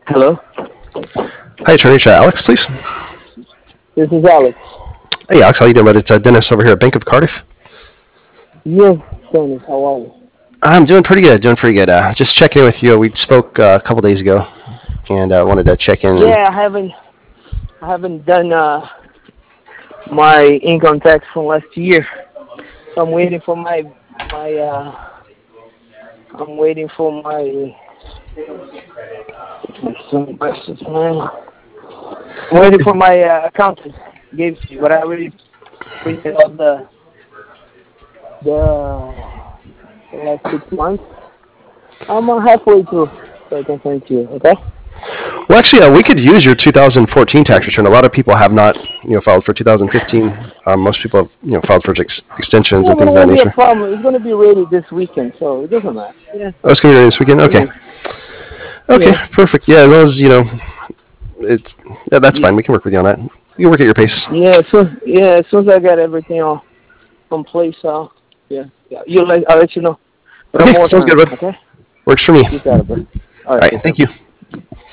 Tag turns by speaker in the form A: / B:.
A: Hello,
B: Hi, Attorney Alex, please.
A: this is Alex.
B: Hey, Alex, how you doing, bud? It's Dennis over here at Bank of Cardiff.
A: Yes, Dennis, how are you?
B: I'm doing pretty good, doing pretty good. Just checking in with you. We spoke a couple days ago, and wanted to check in. And
A: Yeah, I haven't done my income tax from last year, so my I'm waiting for my some questions, man. I'm waiting for my accountant gave me, but I already printed out the last 6 months. I'm halfway through, so I can send it to you. Okay?
B: well, actually, we could use your 2014 tax return. A lot of people have not, filed for 2015. Most people have, filed for extensions
A: Yeah,
B: and
A: but it
B: things of that
A: won't be a
B: nature.
A: problem. It's gonna be ready this weekend, so it doesn't matter. Yeah,
B: Oh, it's gonna be ready this weekend. Okay,
A: yeah,
B: okay,
A: yeah.
B: perfect. Yeah, as long as it's yeah, that's
A: Yeah,
B: fine. We can work with you on that. You can work at your pace.
A: as soon as I got everything on place, yeah. I'll let you know. But I'm
B: Okay, sounds
A: working
B: good,
A: on it.
B: bud.
A: Okay.
B: Works for me.
A: You got it, bro. All
B: All
A: right.
B: right,
A: Take care,
B: thank
A: bro.
B: you.